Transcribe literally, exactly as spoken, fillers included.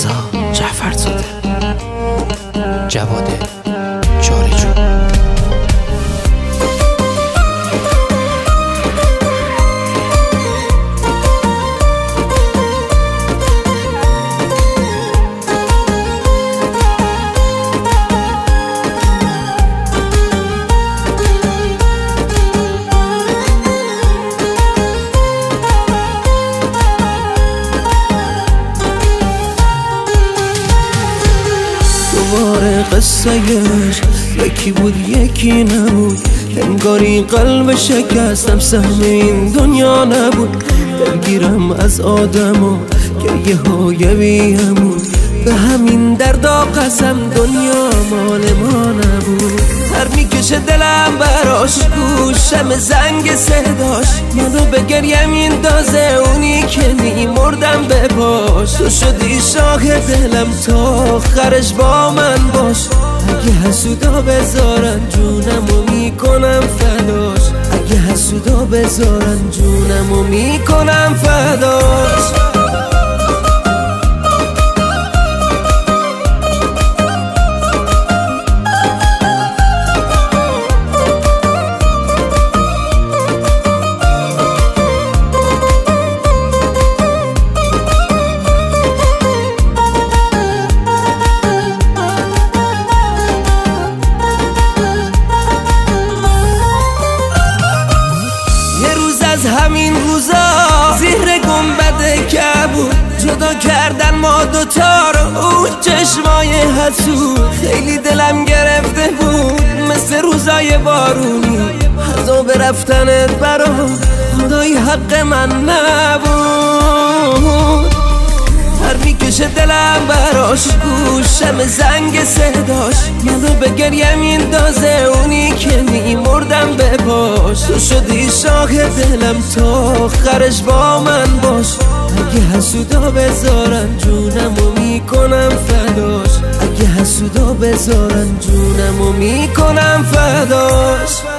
رضا جعفرزاده، جواد جارجو. دوباره قصهش یکی بود یکی نبود، انگاری قلب شکستم سهم این دنیا نبود. دلگیرم از آدم که یه های بیامون، به همین دردا قسم دنیا مال ما نبود. هر میکشه دلم براش، گوشم زنگ صداش منو به گریه میندازه، اونی که میمردم به پاش. تو شدی شاه دلم تا آخرش با من باش. اگه حسودا بذارن جونمو میکنم فداش، اگه حسودا بذارن جونمو میکنم فداش. از همین روزا زیر گنبد کبود جدا کردن ما دوتا رو، اون چشمای حسود خیلی دلم گرفته بود مثل روزای بارونی. عذاب رفتنت برام خدای حق من نبود. هر میکشه دلم براش، گوشم زنگ صداش منو به گریه میندازه، اونی که میمردم به پاش. تو شدی شاه دلم تا آخرش با من باش. اگه حسودا بذارن جونمو میکنم فداش، اگه حسودا بذارن جونمو میکنم فداش.